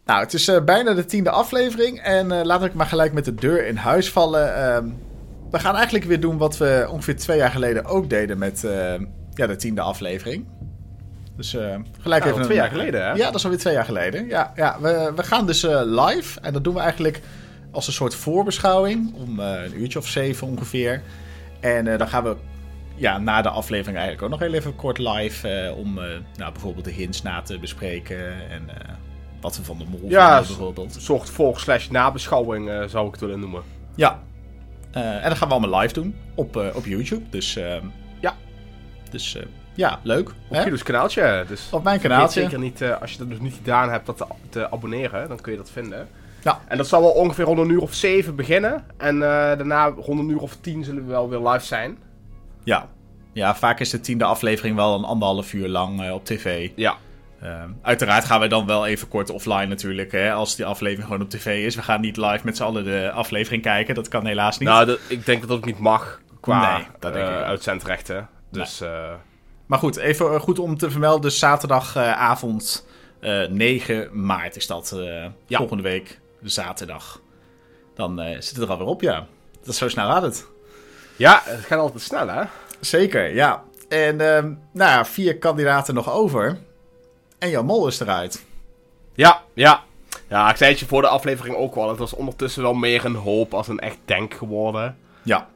Nou, het is bijna de 10e aflevering. En laat ik maar gelijk met de deur in huis vallen. We gaan eigenlijk weer doen wat we ongeveer 2 jaar geleden ook deden met de 10e aflevering. Dus gelijk even... 2 jaar geleden, hè? Ja, dat is alweer 2 jaar geleden. Ja, we gaan dus live. En dat doen we eigenlijk als een soort voorbeschouwing. Om een uurtje of 7 ongeveer. En dan gaan we na de aflevering eigenlijk ook nog heel even kort live. Om bijvoorbeeld de hints na te bespreken. En wat we van de mol vinden bijvoorbeeld. Een soort voor/nabeschouwing zou ik het willen noemen. Ja. En dat gaan we allemaal live doen op YouTube. Dus leuk. Op Guido's kanaaltje. Dus op mijn kanaaltje. Zeker niet, als je dat dus niet gedaan hebt, dat te abonneren. Dan kun je dat vinden. Ja. En dat zal wel ongeveer rond 7 beginnen. En daarna rond 10 zullen we wel weer live zijn. Ja. Ja, vaak is de 10e aflevering wel een 1,5 uur lang op tv. Ja. Uiteraard gaan we dan wel even kort offline natuurlijk, hè, als die aflevering gewoon op tv is. We gaan niet live met z'n allen de aflevering kijken, dat kan helaas niet. Nou, ik denk dat dat ook niet mag qua uitzendrechten. Dus, nee. Maar goed, even goed om te vermelden, dus zaterdagavond 9 maart is dat. Volgende week, zaterdag. Dan zit het er alweer op, ja. Dat is zo snel gaat het. Ja, het gaat altijd snel, hè? Zeker, ja. En 4 kandidaten nog over. En jouw mol is eruit. Ja. Ja, ik zei het je voor de aflevering ook wel. Het was ondertussen wel meer een hoop als een echt denk geworden. Ja.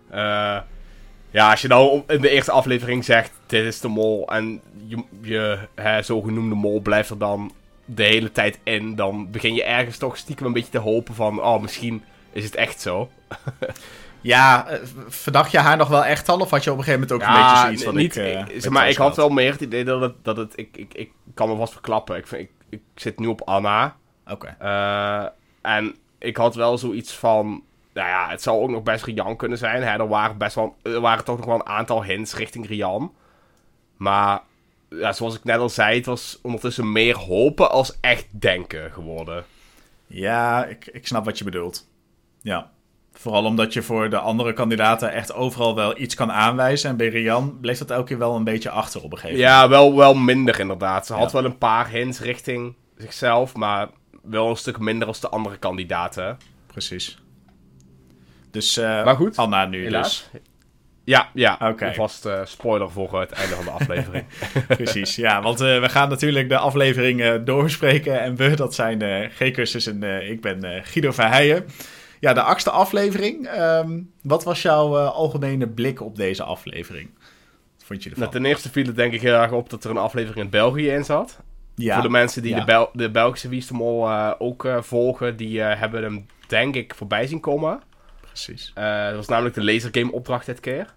Als je nou in de eerste aflevering zegt, dit is de mol. En je zogenoemde mol blijft er dan de hele tijd in. Dan begin je ergens toch stiekem een beetje te hopen van, misschien is het echt zo. Ja, verdacht je haar nog wel echt al? Of had je op een gegeven moment ook een beetje zoiets van niet, maar ik had wel meer het idee dat het ik kan me vast verklappen. Ik zit nu op Anna. Oké. En ik had wel zoiets van, het zou ook nog best Rian kunnen zijn. Hè? Er waren toch nog wel een aantal hints richting Rian. Maar zoals ik net al zei, het was ondertussen meer hopen als echt denken geworden. Ja, ik snap wat je bedoelt. Ja. Vooral omdat je voor de andere kandidaten echt overal wel iets kan aanwijzen. En bij Rian bleef dat elke keer wel een beetje achter op een gegeven moment. Ja, wel minder inderdaad. Ze had wel een paar hints richting zichzelf, maar wel een stuk minder als de andere kandidaten. Precies. Dus maar goed, Anna nu helaas. dus. Ja. Okay. Alvast spoiler voor het einde van de aflevering. Precies, ja. Want we gaan natuurlijk de aflevering doorspreken. En we, dat zijn G-Cursus en ik ben Guido Verheijen. Ja, de 8e aflevering. Wat was jouw algemene blik op deze aflevering? Wat vond je ervan? Nou, ten eerste viel het denk ik heel erg op dat er een aflevering in België in zat. Ja, voor de mensen die de Belgische Wie is de Mol ook volgen, die hebben hem denk ik voorbij zien komen. Precies. Dat was namelijk de lasergame opdracht dit keer.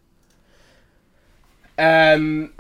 En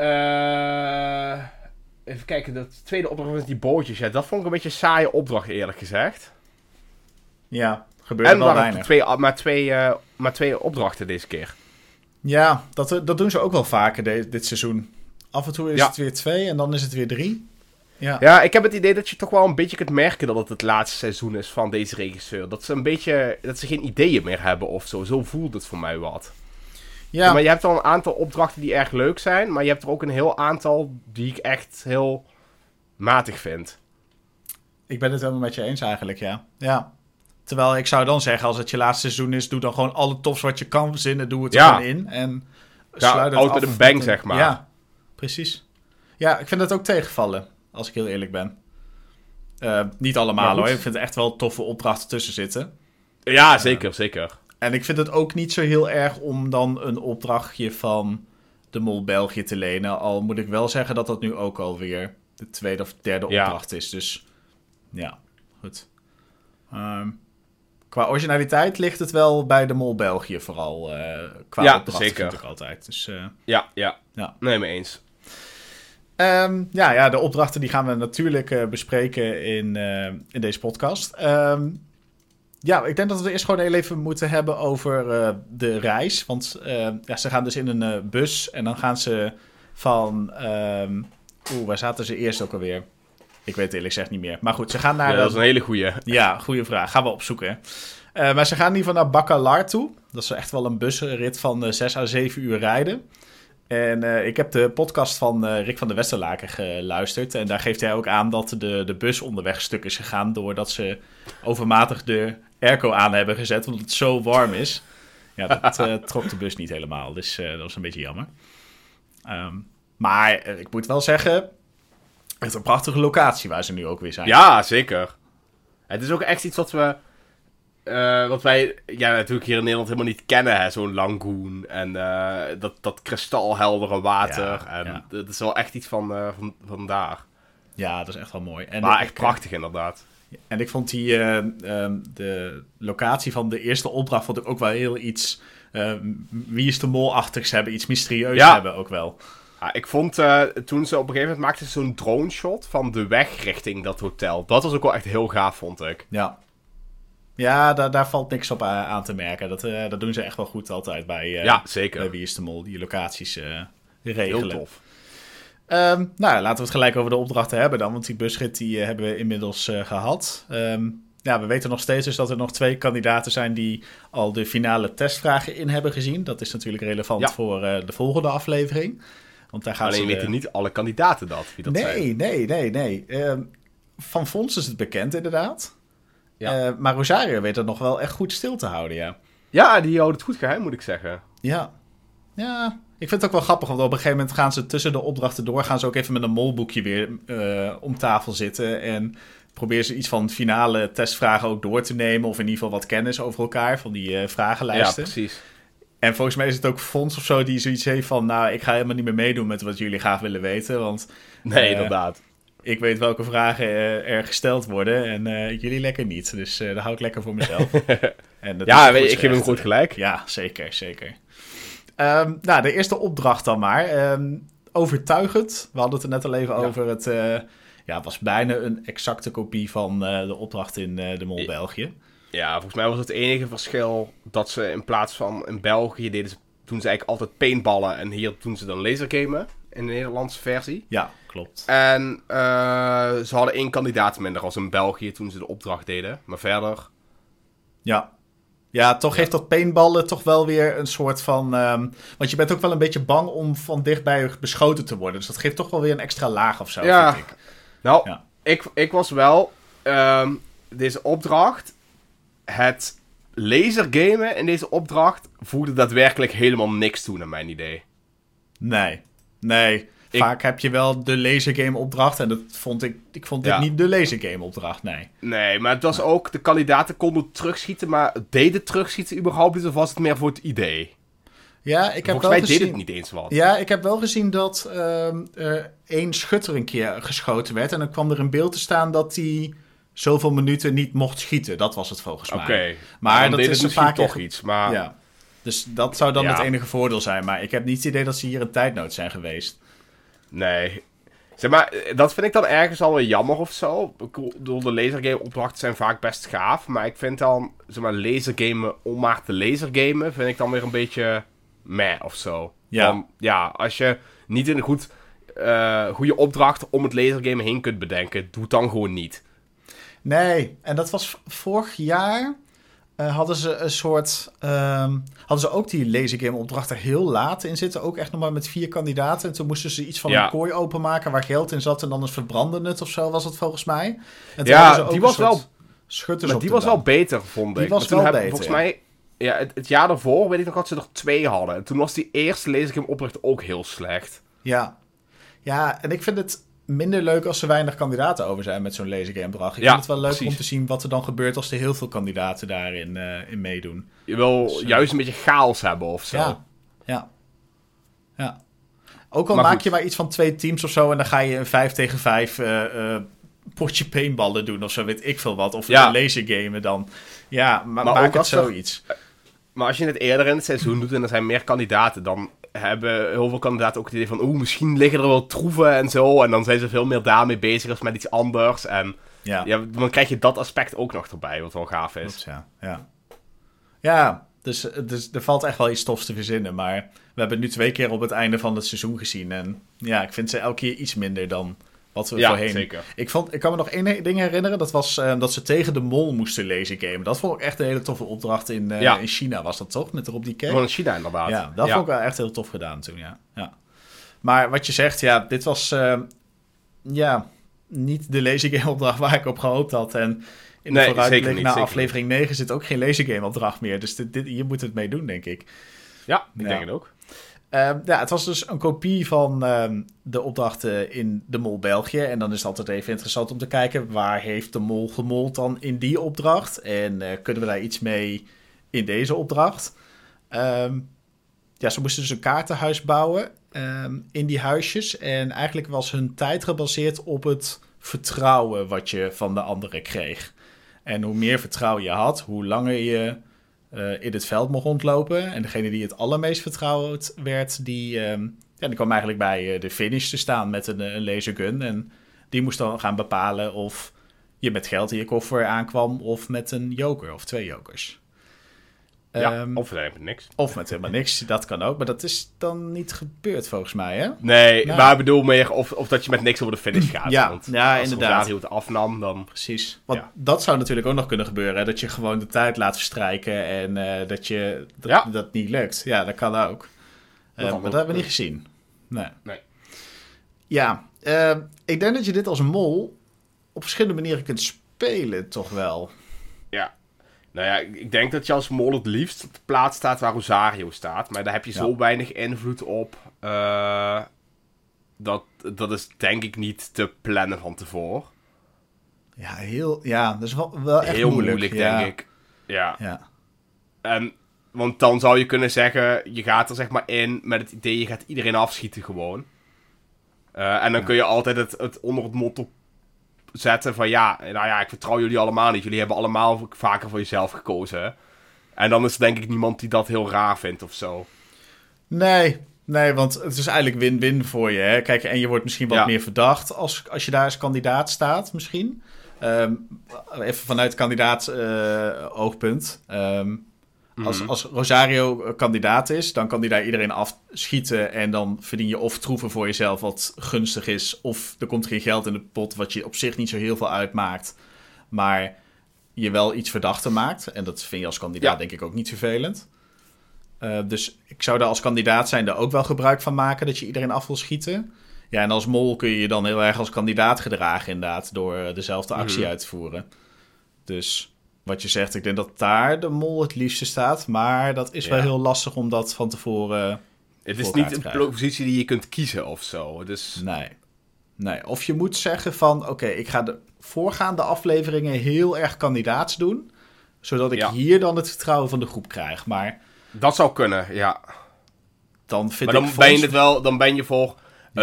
even kijken, de tweede opdracht was die bootjes. Ja, dat vond ik een beetje een saaie opdracht eerlijk gezegd. Ja, gebeurde wel weinig. Maar twee opdrachten deze keer. Ja, dat doen ze ook wel vaker dit seizoen. Af en toe is het weer 2 en dan is het weer 3. Ja, ik heb het idee dat je toch wel een beetje kunt merken dat het laatste seizoen is van deze regisseur. Dat ze geen ideeën meer hebben of zo. Zo voelt het voor mij wat. Ja. Maar je hebt al een aantal opdrachten die erg leuk zijn, maar je hebt er ook een heel aantal die ik echt heel matig vind. Ik ben het helemaal met je eens eigenlijk, ja. Terwijl ik zou dan zeggen, als het je laatste seizoen is, doe dan gewoon alle tops wat je kan verzinnen, doe het er gewoon in. En sluit het af met een bang, zeg maar. Ja, precies. Ja, ik vind dat ook tegenvallen, als ik heel eerlijk ben. Niet allemaal hoor, ik vind er echt wel toffe opdrachten tussen zitten. Ja, zeker. En ik vind het ook niet zo heel erg om dan een opdrachtje van de Mol België te lenen. Al moet ik wel zeggen dat dat nu ook alweer de 2e of 3e opdracht is. Dus ja, goed. Qua originaliteit ligt het wel bij de Mol België vooral. Qua opdrachten zeker. vind ik altijd. Dus, ja. Nee, mee eens. De opdrachten die gaan we natuurlijk bespreken in deze podcast. Ik denk dat we eerst gewoon heel even moeten hebben over de reis. Want ze gaan dus in een bus en dan gaan ze van... waar zaten ze eerst ook alweer? Ik weet het eerlijk gezegd niet meer. Maar goed, ze gaan naar... Ja, dat is een hele goeie. Ja, goede vraag. Gaan we opzoeken. Maar ze gaan in ieder geval naar Bacalar toe. Dat is echt wel een busrit van 6 à 7 uur rijden. En ik heb de podcast van Rick van der Westerlaken geluisterd. En daar geeft hij ook aan dat de bus onderweg stuk is gegaan doordat ze overmatig de airco aan hebben gezet, omdat het zo warm is. Ja, dat trok de bus niet helemaal, dus dat was een beetje jammer. Maar ik moet wel zeggen, het is een prachtige locatie waar ze nu ook weer zijn. Ja, zeker. Het is ook echt iets wat wij natuurlijk hier in Nederland helemaal niet kennen, hè? Zo'n lagoon en dat kristalheldere water. Dat is wel echt iets van daar. Ja, dat is echt wel mooi. Maar echt prachtig inderdaad. En ik vond de locatie van de eerste opdracht vond ik ook wel heel iets Wie is de Mol-achtigs hebben, iets mysterieus hebben ook wel. Ja, ik vond toen ze op een gegeven moment maakten ze zo'n drone shot van de weg richting dat hotel. Dat was ook wel echt heel gaaf, vond ik. Ja, daar valt niks op aan te merken. Dat doen ze echt wel goed altijd bij, zeker. Bij Wie is de Mol, die locaties regelen. Heel tof. Laten we het gelijk over de opdrachten hebben dan, want die busrit die hebben we inmiddels gehad. We weten nog steeds dus dat er nog 2 kandidaten zijn die al de finale testvragen in hebben gezien. Dat is natuurlijk relevant voor de volgende aflevering. Want daar Alleen weten niet alle kandidaten wie dat zijn. Nee. Van Fons is het bekend inderdaad. Ja. Maar Rosario weet het nog wel echt goed stil te houden, ja. Ja, die houdt het goed geheim, moet ik zeggen. Ja, ik vind het ook wel grappig, want op een gegeven moment gaan ze tussen de opdrachten door, gaan ze ook even met een molboekje weer om tafel zitten en proberen ze iets van finale testvragen ook door te nemen, of in ieder geval wat kennis over elkaar, van die vragenlijsten. Ja, precies. En volgens mij is het ook Fons of zo die zoiets heeft van, ik ga helemaal niet meer meedoen met wat jullie graag willen weten, want... Nee, inderdaad. Ik weet welke vragen er gesteld worden en jullie lekker niet. Dus dat hou ik lekker voor mezelf. En dat ik geef hem goed gelijk. Ja, zeker. De eerste opdracht dan maar. Overtuigend. We hadden het er net al even over. Het was bijna een exacte kopie van de opdracht in de Mol België. Ja, volgens mij was het enige verschil dat ze in plaats van in België doen ze eigenlijk altijd paintballen. En hier doen ze dan lasergamen in de Nederlandse versie. Ja, klopt. En ze hadden 1 kandidaat minder als in België toen ze de opdracht deden. Maar verder... Ja, toch heeft dat paintballen toch wel weer een soort van... want je bent ook wel een beetje bang om van dichtbij beschoten te worden. Dus dat geeft toch wel weer een extra laag of zo, vind ik. Nou, ik was wel... deze opdracht... Het lasergamen in deze opdracht voegde daadwerkelijk helemaal niks toe, naar mijn idee. Nee. Vaak heb je wel de lasergame opdracht en dat vond ik vond dit niet de lasergame opdracht, nee. Nee, maar het was ook, de kandidaten konden terugschieten, maar deden terugschieten überhaupt niet, of was het meer voor het idee? Ja, ik heb Volgens mij deed het niet eens wat. Ja, ik heb wel gezien dat er 1 schutter een keer geschoten werd en dan kwam er in beeld te staan dat hij zoveel minuten niet mocht schieten. Dat was het volgens mij. Oké. Maar dat is dus vaak toch iets, maar... Ja. Dus dat zou dan het enige voordeel zijn. Maar ik heb niet het idee dat ze hier in tijdnood zijn geweest. Nee. Zeg maar, dat vind ik dan ergens al wel jammer of zo. De lasergame-opdrachten zijn vaak best gaaf. Maar ik vind dan, zeg maar, lasergamen om maar te lasergamen, vind ik dan weer een beetje meh of zo. Als je niet een goede opdracht om het lasergamen heen kunt bedenken, doe het dan gewoon niet. Nee, en dat was vorig jaar... hadden ze een soort... hadden ze ook die lasergame opdracht er heel laat in zitten. Ook echt nog maar met 4 kandidaten. En toen moesten ze iets van een kooi openmaken waar geld in zat. En dan eens verbrandde het of zo was het volgens mij. En ja, die was wel... Schutters die was wel beter, vond ik. Die was wel beter, volgens mij... Ja, het jaar daarvoor weet ik nog dat ze er 2 hadden. En toen was die eerste lasergame opdracht ook heel slecht. Ja, en ik vind het... minder leuk als er weinig kandidaten over zijn met zo'n lasergame-opdracht. Ik vind het wel leuk om te zien wat er dan gebeurt als er heel veel kandidaten daarin in meedoen. Je wil juist een beetje chaos hebben of zo. Ja. Ook al maak je maar iets van 2 teams of zo en dan ga je een 5 tegen 5 potje paintballen doen of zo, weet ik veel wat. Of lasergamen dan. Ja, maar maak het zoiets. Maar als je het eerder in het seizoen doet en er zijn meer kandidaten, dan hebben heel veel kandidaten ook het idee van... misschien liggen er wel troeven en zo. En dan zijn ze veel meer daarmee bezig als met iets anders. En dan krijg je dat aspect ook nog erbij, wat wel gaaf is. Klopt, ja, dus er valt echt wel iets tofs te verzinnen. Maar we hebben het nu 2 keer op het einde van het seizoen gezien. En ja, ik vind ze elke keer iets minder dan Wat we voorheen... Zeker. Ik kan me nog één ding herinneren. Dat was dat ze tegen de mol moesten laser gamen. Dat vond ik echt een hele toffe opdracht in China, was dat toch? Met Rob DK. Gewoon in China inderdaad. Ja, dat vond ik wel echt heel tof gedaan toen, ja. Maar wat je zegt, dit was... niet de lasergame opdracht waar ik op gehoopt had. En in de vooruitblik naar aflevering 9 zit ook geen lasergame opdracht meer. Dus hier moet het mee doen, denk ik. Ja, ik denk het ook. Het was dus een kopie van de opdrachten in de Mol België. En dan is het altijd even interessant om te kijken... waar heeft de mol gemold dan in die opdracht? En kunnen we daar iets mee in deze opdracht? Ze moesten dus een kaartenhuis bouwen in die huisjes. En eigenlijk was hun tijd gebaseerd op het vertrouwen wat je van de anderen kreeg. En hoe meer vertrouwen je had, hoe langer je in het veld mocht rondlopen. En degene die het allermeest vertrouwd werd, die kwam eigenlijk bij de finish te staan met een lasergun. En die moest dan gaan bepalen of je met geld in je koffer aankwam of met een joker of 2 jokers. Of helemaal niks. Of met helemaal niks, dat kan ook. Maar dat is dan niet gebeurd volgens mij, hè? Nee, maar ik bedoel meer of dat je met niks over de finish gaat. Ja, want als inderdaad. Als het afnam, dan... Precies. Want dat zou natuurlijk ook nog kunnen gebeuren. Hè? Dat je gewoon de tijd laat verstrijken en dat niet lukt. Ja, dat kan ook. Maar dat hebben we niet gezien. Nee. Ja, ik denk dat je dit als mol op verschillende manieren kunt spelen, toch wel. Ja. Nou ja, ik denk dat je als mol het liefst op de plaats staat waar Rosario staat. Maar daar heb je zo weinig invloed op. Dat is denk ik niet te plannen van tevoren. Dat is wel echt heel moeilijk denk ik. Ja. Want dan zou je kunnen zeggen, je gaat er zeg maar in met het idee, je gaat iedereen afschieten gewoon. En dan kun je altijd het onder het motto zetten van ik vertrouw jullie allemaal niet. Jullie hebben allemaal vaker voor jezelf gekozen. En dan is er denk ik niemand die dat heel raar vindt of zo. Nee, want het is eigenlijk win-win voor je. Hè? Kijk, en je wordt misschien wat meer verdacht als je daar als kandidaat staat misschien. Even vanuit kandidaat oogpunt. Als Rosario kandidaat is, dan kan hij daar iedereen afschieten en dan verdien je of troeven voor jezelf wat gunstig is, of er komt geen geld in de pot wat je op zich niet zo heel veel uitmaakt, maar je wel iets verdachter maakt. En dat vind je als kandidaat denk ik ook niet vervelend. Dus ik zou daar als kandidaat zijn er ook wel gebruik van maken dat je iedereen af wil schieten. Ja, en als mol kun je je dan heel erg als kandidaat gedragen inderdaad, door dezelfde actie uit te voeren. Dus wat je zegt, ik denk dat daar de mol het liefste staat. Maar dat is wel heel lastig om dat van tevoren het is niet een positie die je kunt kiezen of zo. Dus... Nee, of je moet zeggen van... Oké, ik ga de voorgaande afleveringen heel erg kandidaats doen. Zodat ik hier dan het vertrouwen van de groep krijg. Maar dat zou kunnen, ja. Dan ben je voor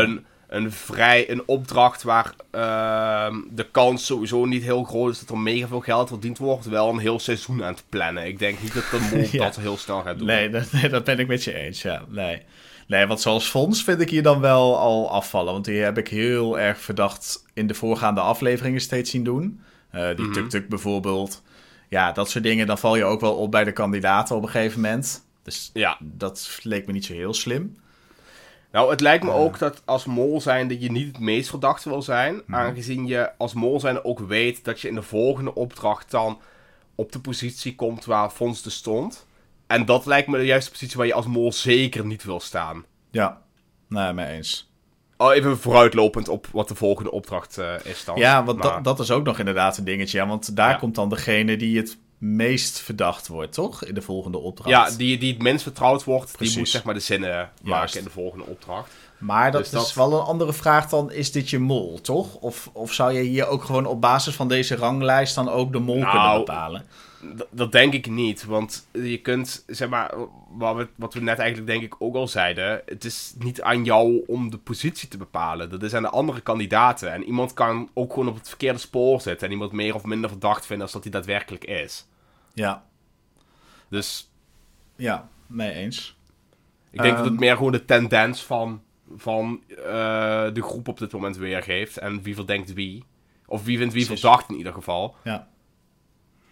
een opdracht waar de kans sowieso niet heel groot is dat er mega veel geld verdiend wordt, wel een heel seizoen aan het plannen. Ik denk niet dat de mol dat heel snel gaat doen. Nee, dat ben ik met je eens, ja. Nee, want zoals Fons vind ik hier dan wel al afvallen. Want die heb ik heel erg verdacht in de voorgaande afleveringen steeds zien doen. Die tuk-tuk bijvoorbeeld. Ja, dat soort dingen, dan val je ook wel op bij de kandidaten op een gegeven moment. Dus dat leek me niet zo heel slim. Nou, het lijkt me ook dat als mol zijn dat je niet het meest verdachte wil zijn. Aangezien je als mol zijn ook weet dat je in de volgende opdracht dan op de positie komt waar Fons de stond. En dat lijkt me de juiste positie waar je als mol zeker niet wil staan. Ja, mee eens. Even vooruitlopend op wat de volgende opdracht is dan. Ja, want dat is ook nog inderdaad een dingetje. Ja, want daar komt dan degene die het meest verdacht wordt, toch? In de volgende opdracht. Ja, die het minst vertrouwd wordt, Precies. Die moet zeg maar de zinnen maken in de volgende opdracht. Maar dat is wel een andere vraag dan, is dit je mol, toch? Of zou je hier ook gewoon op basis van deze ranglijst dan ook de mol kunnen bepalen? Dat denk ik niet, want je kunt, zeg maar, wat we net eigenlijk denk ik ook al zeiden, het is niet aan jou om de positie te bepalen. Dat is aan de andere kandidaten. En iemand kan ook gewoon op het verkeerde spoor zitten en iemand meer of minder verdacht vinden als dat hij daadwerkelijk is. Ja. Dus... Ja, mee eens. Ik denk dat het meer gewoon de tendens van de groep op dit moment weergeeft. En wie verdenkt wie. Of wie vindt wie verdacht in ieder geval. Ja.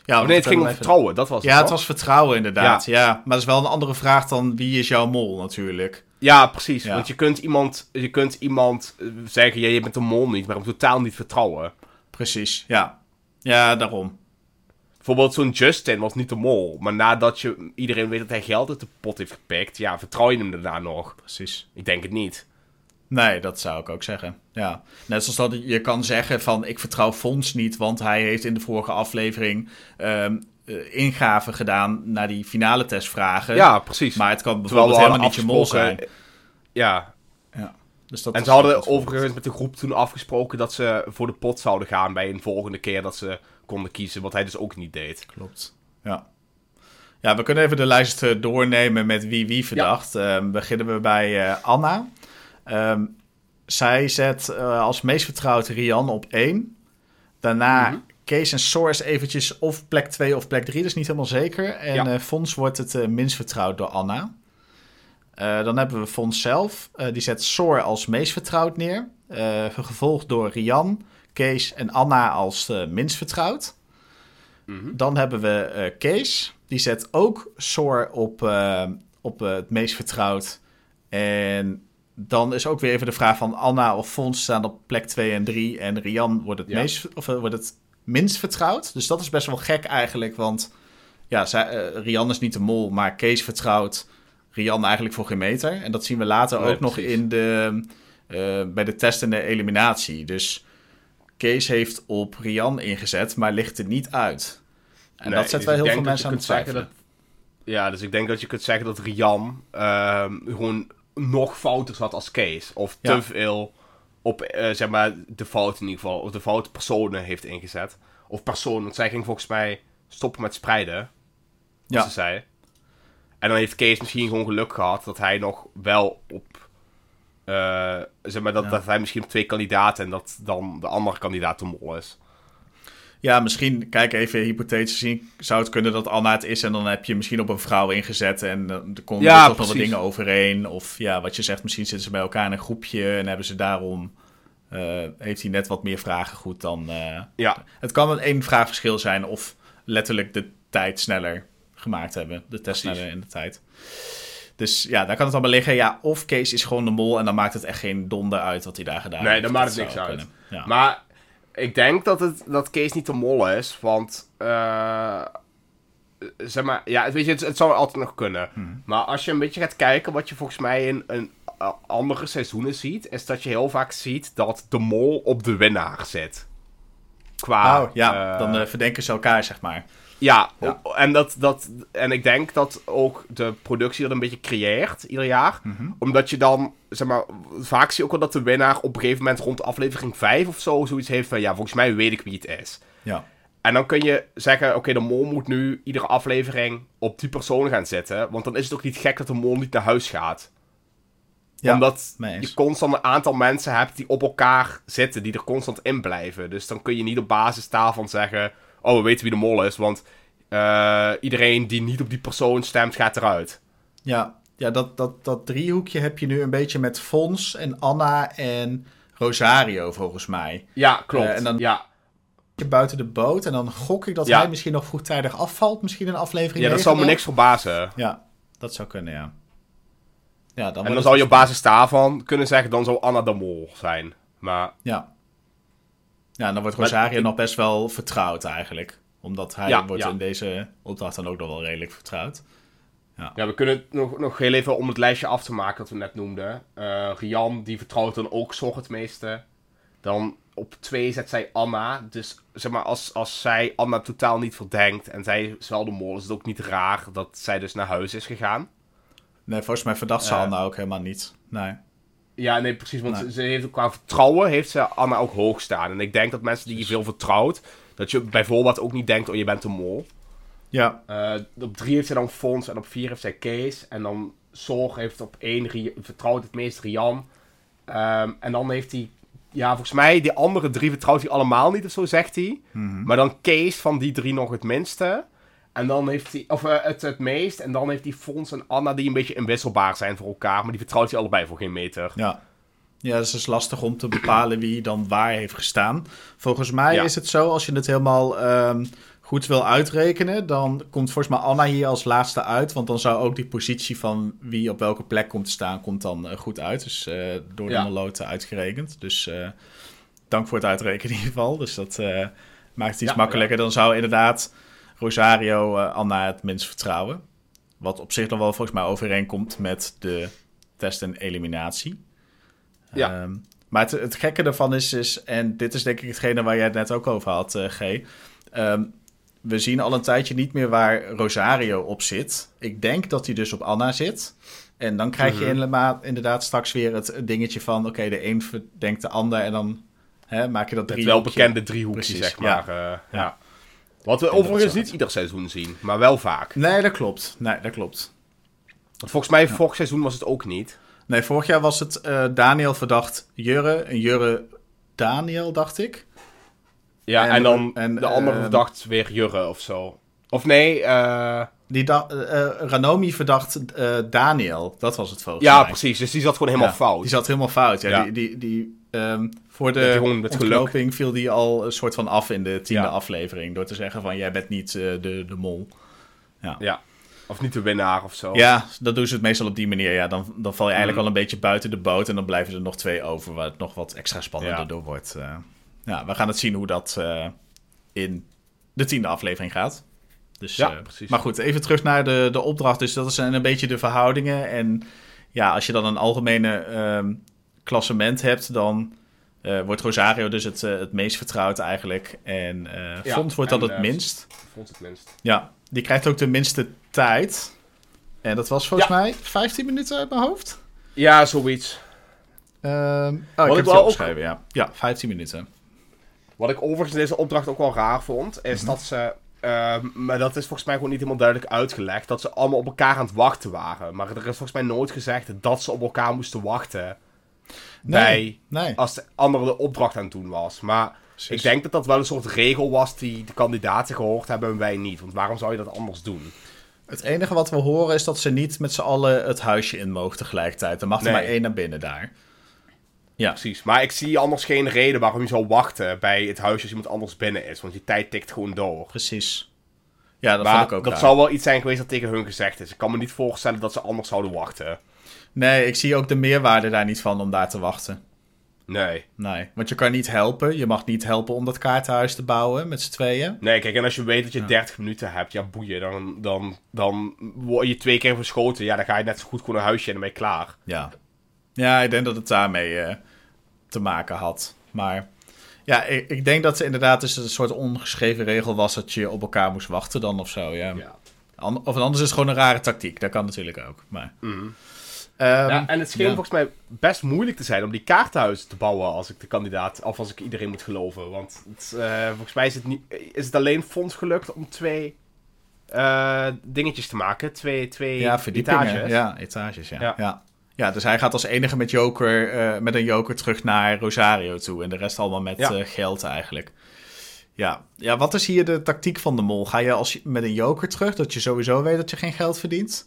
Ja, nee, het ging om vertrouwen, dat was het. Ja, het was vertrouwen inderdaad, ja. Maar dat is wel een andere vraag dan wie is jouw mol natuurlijk. Ja, precies. Ja. Want je kunt iemand zeggen, je bent een mol niet, maar hem totaal niet vertrouwen. Precies, ja. Ja, daarom. Bijvoorbeeld zo'n Justin was niet de mol, maar nadat iedereen weet dat hij geld uit de pot heeft gepikt, ja, vertrouw je hem daarna nog? Precies. Ik denk het niet. Nee, dat zou ik ook zeggen. Ja. Net zoals dat je kan zeggen van ik vertrouw Fons niet, want hij heeft in de vorige aflevering ingaven gedaan naar die finale testvragen. Ja, precies. Maar het kan bijvoorbeeld helemaal niet je mol zijn. Ja. Dus dat en ze hadden overigens met de groep toen afgesproken dat ze voor de pot zouden gaan bij een volgende keer dat ze konden kiezen, wat hij dus ook niet deed. Klopt, ja. Ja, we kunnen even de lijst doornemen met wie verdacht. Ja. Beginnen we bij Anna. Zij zet als meest vertrouwd Rian op 1. Daarna Kees en Source eventjes of plek 2 of plek 3, dat is niet helemaal zeker. En Fons wordt het minst vertrouwd door Anna. Dan hebben we Fons zelf. Die zet Soor als meest vertrouwd neer. Gevolgd door Rian, Kees en Anna als minst vertrouwd. Dan hebben we Kees. Die zet ook Soor op het meest vertrouwd. En dan is ook weer even de vraag van Anna of Fons staan op plek 2 en 3. En Rian wordt het minst vertrouwd. Dus dat is best wel gek eigenlijk. Want ja, Rian is niet de mol, maar Kees vertrouwt Rian eigenlijk voor geen meter. En dat zien we later ook nog in bij de test en de eliminatie. Dus Kees heeft op Rian ingezet, maar ligt er niet uit. En dat zet wel heel veel mensen aan het twijfelen. Ja, dus ik denk dat je kunt zeggen dat Rian gewoon nog fouter zat als Kees. Of te veel op, zeg maar, de fout in ieder geval. Of de foute personen heeft ingezet. Of personen, want zij ging volgens mij stoppen met spreiden. Wat ze zei. En dan heeft Kees misschien gewoon geluk gehad dat hij nog wel op... zeg maar, dat hij misschien op 2 kandidaten en dat dan de andere kandidaat de mol is. Ja, misschien, kijk even hypothetisch gezien, zou het kunnen dat Anna het is en dan heb je misschien op een vrouw ingezet en er komen toch nog wat dingen overeen. Of ja, wat je zegt, misschien zitten ze bij elkaar in een groepje en hebben ze daarom, heeft hij net wat meer vragen goed dan... Het kan een 1 vraagverschil zijn of letterlijk de tijd sneller gemaakt hebben. De test sneller in de tijd. Dus ja, daar kan het allemaal liggen. Ja, of Kees is gewoon de mol en dan maakt het echt geen donder uit wat hij daar gedaan heeft. Nee, dan maakt het niks uit. Ja. Maar ik denk dat Kees niet de mol is, want zeg maar, ja, weet je, het zou altijd nog kunnen. Maar als je een beetje gaat kijken wat je volgens mij in een andere seizoenen ziet, is dat je heel vaak ziet dat de mol op de winnaar zit. Dan verdenken ze elkaar, zeg maar. Ja. En ik denk dat ook de productie dat een beetje creëert, ieder jaar. Omdat je dan, zeg maar, vaak zie je ook wel dat de winnaar op een gegeven moment rond aflevering 5 of zo zoiets heeft van, ja, volgens mij weet ik wie het is. Ja. En dan kun je zeggen, oké, de mol moet nu iedere aflevering op die persoon gaan zitten. Want dan is het ook niet gek dat de mol niet naar huis gaat. Ja, omdat je constant een aantal mensen hebt die op elkaar zitten, die er constant in blijven. Dus dan kun je niet op basis daarvan zeggen, oh, we weten wie de mol is, want iedereen die niet op die persoon stemt, gaat eruit. Ja, dat driehoekje heb je nu een beetje met Fons en Anna en Rosario, volgens mij. Ja, klopt. En dan buiten de boot en dan gok ik dat hij misschien nog vroegtijdig afvalt, misschien een aflevering. Ja, dat zou me niks verbazen. Ja, dat zou kunnen, ja. En dan zou je op basis daarvan kunnen zeggen, dan zou Anna de mol zijn. Maar... Ja, dan wordt Rosario nog best wel vertrouwd eigenlijk. Omdat hij wordt in deze opdracht dan ook nog wel redelijk vertrouwd. Ja, we kunnen nog heel even om het lijstje af te maken dat we net noemden. Rian, die vertrouwt dan ook Zorg het meeste. Dan op 2 zet zij Anna. Dus zeg maar, als zij Anna totaal niet verdenkt en zij is wel de mol, is het ook niet raar dat zij dus naar huis is gegaan. Nee, volgens mij verdacht ze Anna ook helemaal niet. Nee. Ja, nee, precies. Want ze heeft qua vertrouwen heeft ze Anna ook hoog staan. En ik denk dat mensen die je veel vertrouwt, dat je bijvoorbeeld ook niet denkt, oh, je bent een mol. Ja. Op 3 heeft zij dan Fons en op 4 heeft zij Kees. En dan Zorg heeft op 1 vertrouwt het meest Rian. En dan heeft hij, volgens mij, die andere 3 vertrouwt hij allemaal niet, of zo zegt hij. Maar dan Kees van die 3 nog het minste. En dan heeft hij, of het meest. En dan heeft hij Fons en Anna die een beetje inwisselbaar zijn voor elkaar. Maar die vertrouwt hij allebei voor geen meter. Ja, dus het is lastig om te bepalen wie dan waar heeft gestaan. Volgens mij is het zo, als je het helemaal goed wil uitrekenen, dan komt volgens mij Anna hier als laatste uit. Want dan zou ook die positie van wie op welke plek komt te staan, komt dan goed uit. Dus door de moloten uitgerekend. Dus dank voor het uitrekenen in ieder geval. Dus dat maakt het iets makkelijker. Dan zou inderdaad Rosario Anna het minst vertrouwen. Wat op zich dan wel volgens mij overeenkomt met de test en eliminatie. Ja. Maar het gekke ervan is, en dit is denk ik hetgene waar jij het net ook over had, G. We zien al een tijdje niet meer waar Rosario op zit. Ik denk dat hij dus op Anna zit. En dan krijg je inderdaad straks weer het dingetje van... Oké, de een verdenkt de ander en dan maak je dat driehoekje. Het welbekende driehoekje, precies, zeg maar. Ja. Wat we overigens niet ieder seizoen zien, maar wel vaak. Nee, dat klopt. Want volgens mij vorig seizoen was het ook niet. Nee, vorig jaar was het Daniel verdacht Jurre. En Jurre Daniel, dacht ik. Ja, en dan de andere verdacht weer Jurre of zo. Of nee, Ranomi verdacht Daniel. Dat was het volgens mij. Ja, precies. Dus die zat gewoon helemaal fout. Die zat helemaal fout, ja. Voor de ontknoping viel die al een soort van af in de 10e aflevering. Door te zeggen van, jij bent niet de mol. Ja. Of niet de winnaar of zo. Ja, dat doen ze het meestal op die manier. Ja, dan val je eigenlijk al een beetje buiten de boot. En dan blijven er nog 2 over, waar het nog wat extra spannender door wordt. We gaan het zien hoe dat in de 10e aflevering gaat. Dus, precies. Maar goed, even terug naar de opdracht. Dus dat zijn een beetje de verhoudingen. En ja, als je dan een algemene klassement hebt, dan wordt Rosario dus het meest vertrouwd eigenlijk. En Fons wordt dan het minst. Fons het minst. Ja, die krijgt ook de minste tijd. En dat was volgens mij 15 minuten uit mijn hoofd. Ja, zoiets. Ik heb het wel opgeschreven, ja, 15 minuten. Wat ik overigens in deze opdracht ook wel raar vond, is dat ze... maar dat is volgens mij gewoon niet helemaal duidelijk uitgelegd. Dat ze allemaal op elkaar aan het wachten waren. Maar er is volgens mij nooit gezegd dat ze op elkaar moesten wachten. Nee. Als de andere de opdracht aan het doen was. Maar precies. Ik denk dat dat wel een soort regel was die de kandidaten gehoord hebben en wij niet. Want waarom zou je dat anders doen? Het enige wat we horen is dat ze niet met z'n allen het huisje in mogen tegelijkertijd. Er mag er maar 1 naar binnen daar. Ja, precies. Maar ik zie anders geen reden waarom je zou wachten bij het huisje als iemand anders binnen is. Want die tijd tikt gewoon door. Precies. Ja, dat vond ik ook dat zou wel iets zijn geweest dat tegen hun gezegd is. Ik kan me niet voorstellen dat ze anders zouden wachten. Nee, ik zie ook de meerwaarde daar niet van om daar te wachten. Nee, want je kan niet helpen. Je mag niet helpen om dat kaartenhuis te bouwen met z'n tweeën. Nee, kijk, en als je weet dat je 30 minuten hebt, ja boeien, dan word je 2 keer verschoten. Ja, dan ga je net zo goed gewoon een huisje en dan ben je klaar. Ja, ik denk dat het daarmee te maken had. Maar ja, ik denk dat het inderdaad dus een soort ongeschreven regel was dat je op elkaar moest wachten dan of zo. Ja. Of anders is het gewoon een rare tactiek. Dat kan natuurlijk ook. Maar... en het scheen volgens mij best moeilijk te zijn om die kaartenhuizen te bouwen als ik de kandidaat, of als ik iedereen moet geloven. Want volgens mij is het alleen Fons gelukt om 2 dingetjes te maken. 2 etages. Ja, etages, ja, dus hij gaat als enige met een joker terug naar Rosario toe. En de rest allemaal met geld eigenlijk. Ja, wat is hier de tactiek van de mol? Ga je met een joker terug, dat je sowieso weet dat je geen geld verdient?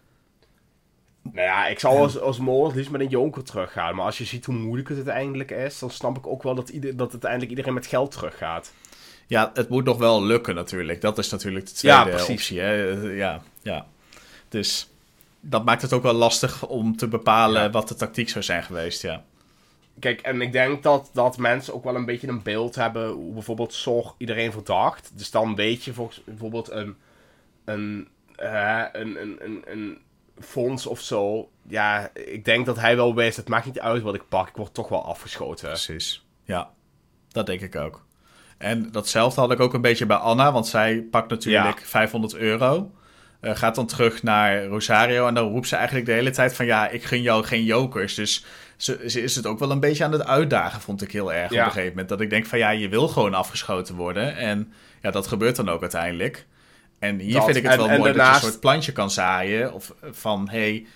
Nou ja, ik zal als mol het liefst met een joker teruggaan. Maar als je ziet hoe moeilijk het uiteindelijk is, dan snap ik ook wel dat uiteindelijk iedereen met geld teruggaat. Ja, het moet nog wel lukken natuurlijk. Dat is natuurlijk de tweede optie. Hè? Ja. Dus dat maakt het ook wel lastig om te bepalen wat de tactiek zou zijn geweest, ja. Kijk, en ik denk dat mensen ook wel een beetje een beeld hebben hoe bijvoorbeeld Sor iedereen verdacht. Dus dan weet je bijvoorbeeld een Fons of zo. Ja, ik denk dat hij wel wist, het maakt niet uit wat ik pak, ik word toch wel afgeschoten. Precies, ja. Dat denk ik ook. En datzelfde had ik ook een beetje bij Anna, want zij pakt natuurlijk €500. Gaat dan terug naar Rosario en dan roept ze eigenlijk de hele tijd van ja, ik gun jou geen jokers. Dus ze is het ook wel een beetje aan het uitdagen, vond ik heel erg op een gegeven moment. Dat ik denk van ja, je wil gewoon afgeschoten worden. En ja, dat gebeurt dan ook uiteindelijk. En hier vind ik het wel mooi dat je een soort plantje kan zaaien. Of van,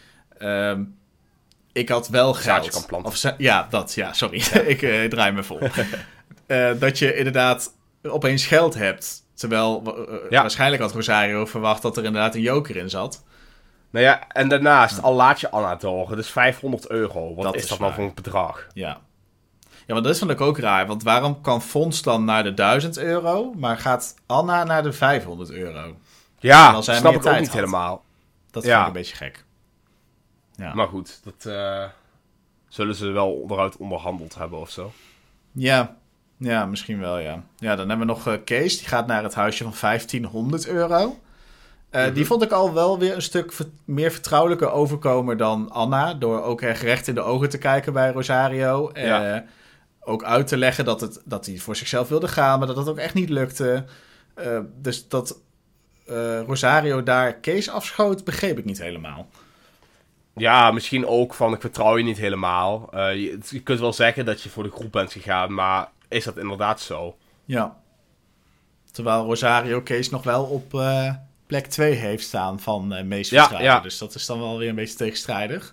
ik had wel geld. Sorry. Ik draai me vol. Dat je inderdaad opeens geld hebt. Terwijl waarschijnlijk had Rosario verwacht dat er inderdaad een joker in zat. Nou ja, en daarnaast, al laat je Anna door. Dus €500. Wat is dat nou voor een bedrag? Ja. Ja, maar dat vond ik ook raar. Want waarom kan Fons dan naar de €1000, maar gaat Anna naar de €500? Ja, dat snap ik ook niet helemaal. Dat vind ik een beetje gek. Ja. Maar goed, dat zullen ze wel eruit onderhandeld hebben of zo. Ja, misschien wel, ja. Ja, dan hebben we nog Kees. Die gaat naar het huisje van €1500. Die vond ik al wel weer een stuk meer vertrouwelijker overkomen dan Anna. Door ook echt recht in de ogen te kijken bij Rosario. Ook uit te leggen dat hij voor zichzelf wilde gaan, maar dat dat ook echt niet lukte. Dus dat Rosario daar Kees afschoot, begreep ik niet helemaal. Ja, misschien ook van ik vertrouw je niet helemaal. Je kunt wel zeggen dat je voor de groep bent gegaan, maar is dat inderdaad zo? Ja. Terwijl Rosario Kees nog wel op plek 2 heeft staan van meest vertrouwen. Ja. Dus dat is dan wel weer een beetje tegenstrijdig.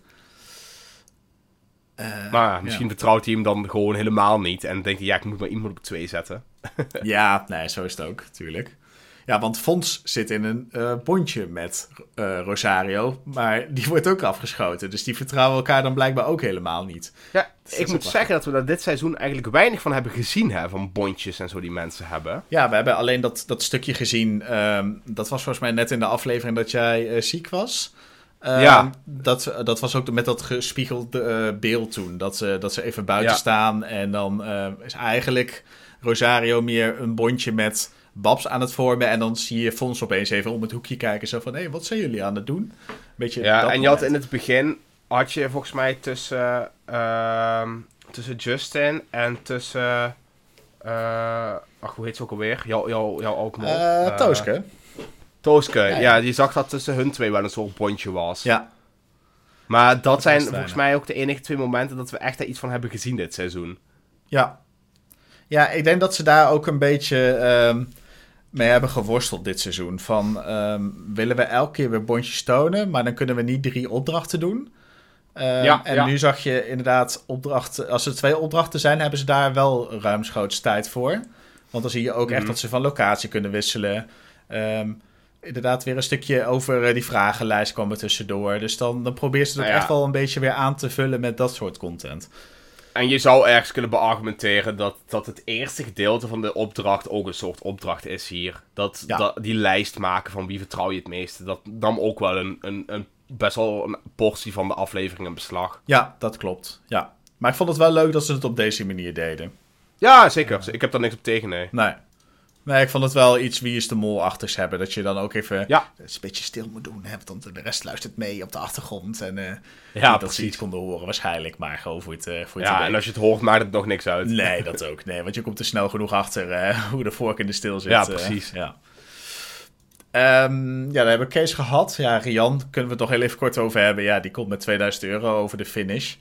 Maar misschien vertrouwt hij hem dan gewoon helemaal niet. En denkt hij, ik moet maar iemand op 2 zetten. Ja, nee, zo is het ook, natuurlijk. Ja, want Fons zit in een bondje met Rosario. Maar die wordt ook afgeschoten. Dus die vertrouwen elkaar dan blijkbaar ook helemaal niet. Ja, dus ik moet zeggen dat we daar dit seizoen eigenlijk weinig van hebben gezien. Hè, van bondjes en zo die mensen hebben. Ja, we hebben alleen dat stukje gezien. Dat was volgens mij net in de aflevering dat jij ziek was. Dat was ook met dat gespiegelde beeld toen. Dat ze even buiten staan. En dan is eigenlijk Rosario meer een bondje met Babs aan het vormen. En dan zie je Fons opeens even om het hoekje kijken. Zo van, wat zijn jullie aan het doen? Beetje en je had in het begin, had je volgens mij tussen Justin en tussen... hoe heet ze ook alweer? Jouw alcohol? Tooske, ja, die zag dat tussen hun twee wel een soort bondje was. Ja. Maar dat zijn volgens mij ook de enige 2 momenten dat we echt daar iets van hebben gezien dit seizoen. Ja. Ja, ik denk dat ze daar ook een beetje mee hebben geworsteld dit seizoen. Van, willen we elke keer weer bondjes tonen, maar dan kunnen we niet 3 opdrachten doen. Nu zag je inderdaad opdrachten. Als er 2 opdrachten zijn, hebben ze daar wel ruimschoots tijd voor. Want dan zie je ook echt dat ze van locatie kunnen wisselen. Inderdaad weer een stukje over die vragenlijst kwam er tussendoor. Dus dan probeert ze het echt wel een beetje weer aan te vullen met dat soort content. En je zou ergens kunnen beargumenteren dat het eerste gedeelte van de opdracht ook een soort opdracht is hier. Dat die lijst maken van wie vertrouw je het meeste, dat nam ook wel een best wel een portie van de aflevering in beslag. Ja, dat klopt. Ja. Maar ik vond het wel leuk dat ze het op deze manier deden. Ja, zeker. Ik heb daar niks op tegen, nee. Nee, ik vond het wel iets wie is de mol-achters hebben. Dat je dan ook even een beetje stil moet doen. Hè? Want de rest luistert mee op de achtergrond. En dat ze iets konden horen waarschijnlijk. Maar gewoon voor het en als je het hoort, maakt het nog niks uit. Nee, dat ook. Nee, want je komt er snel genoeg achter hoe de vork in de steel zit. Ja, precies. Daar hebben we Kees gehad. Ja, Rian, kunnen we het nog heel even kort over hebben. Ja, die komt met €2000 over de finish.